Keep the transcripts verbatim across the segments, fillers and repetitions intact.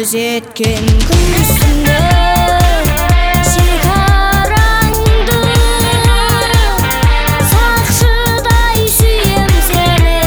Gözetken gün üstünde şekarаңды сақшыдай сүйем сені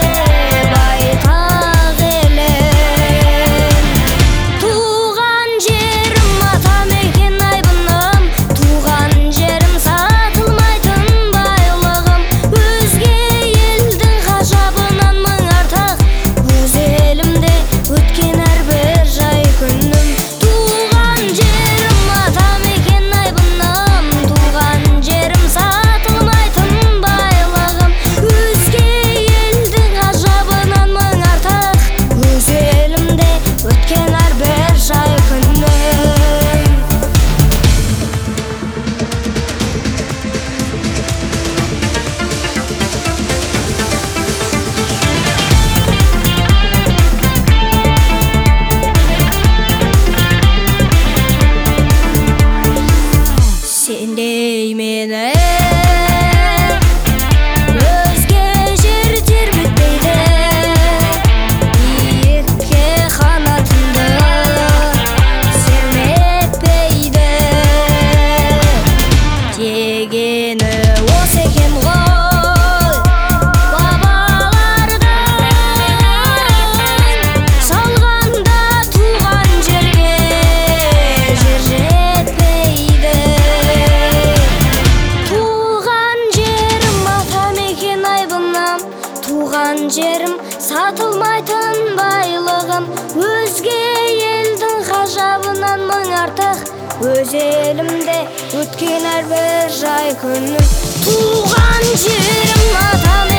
байтақ елім. Туған жерім атамекен айбыным, туған жерім сатылмайтын байлығым. Өзге елдің ғажабынан мың артық, өз елімде өткен әрбір жай күнім. Туған жерім атамекен айбыным, туған жерім сатылмайтын байлығым. Өзге елдің ғажабынан мың артық, өз елімде өткен әрбір жай күнім. Сендей мені өзге жер тербетпейді, биікке қанатымды серметпейді. Дегені осы екен ғой бабалардың, салғанда туған жерге жер жетпейді. Туған жерім атамекен айбыным, туған жерім сатылмайтын байлығым. Өзге елдің ғажабынан мың артық, өз елімде өткен әрбір жай күнім. Туған жерім атам